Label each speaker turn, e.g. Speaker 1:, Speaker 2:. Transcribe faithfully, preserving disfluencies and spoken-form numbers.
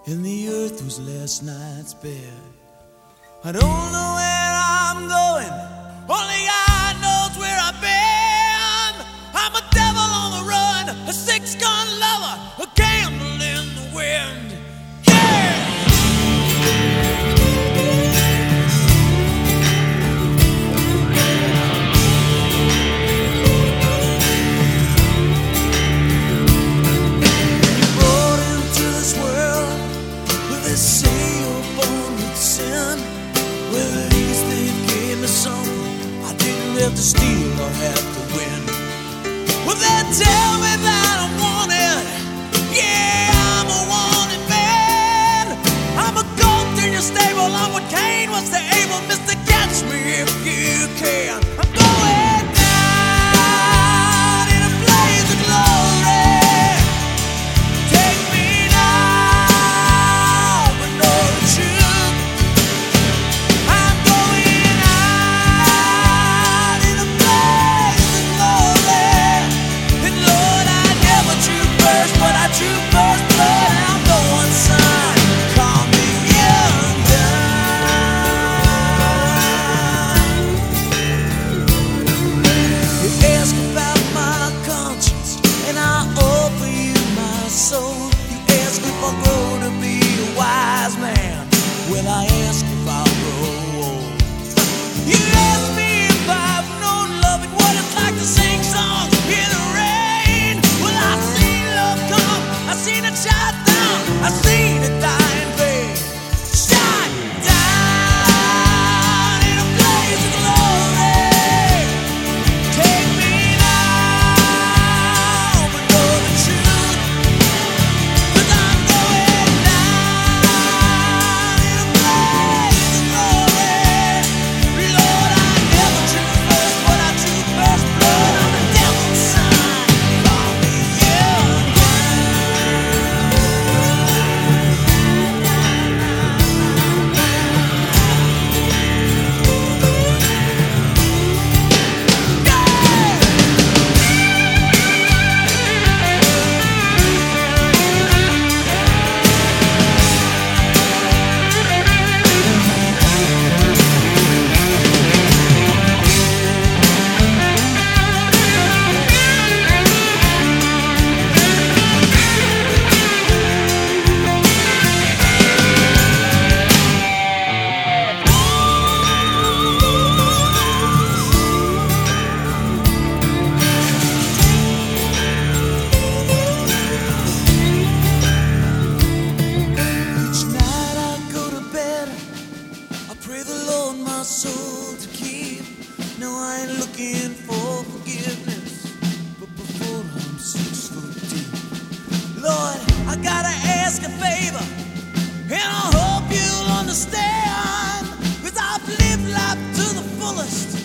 Speaker 1: and the earth was last night's bed. I don't know where I'm going, only God knows where I've been. I'm a devil on the run, a six-gun lover, a candle in the wind. Yeah! To steal or have to win. Well, they tell me that I'm wanted. Yeah, I'm a wanted man. I'm a goat in your stable. I'm what Cain was to Abel. Mister Catch me if you can. I'm going down in a blaze of glory. Take me now, but know the truth. I'm going out in a blaze of glory. And Lord, I never drew first, but I drew first blood. I'm going, son, call me young gun. You ask about my conscience, and I offer you my soul. You ask if I'll grow to be a wise man. Well, I ask if I'll grow old. You ask me if I've known love and what it's like to sing songs in the rain. Well, I've seen love come, I've seen it shut down, I've seen it die in vain. Shut down in a blaze of glory. Take me now, but know the truth. 'Cause I'm going down in a blaze of glory. Lord, I never drew first, but I drew first blood. I'm the devil's son, call me young gun. Each night I go to bed, I pray the Lord my soul to keep. No, I ain't looking for forgiveness, but before I'm six foot deep. Lord, I gotta ask a favor, and I hope you'll understand. 'Cause I've lived life to the fullest,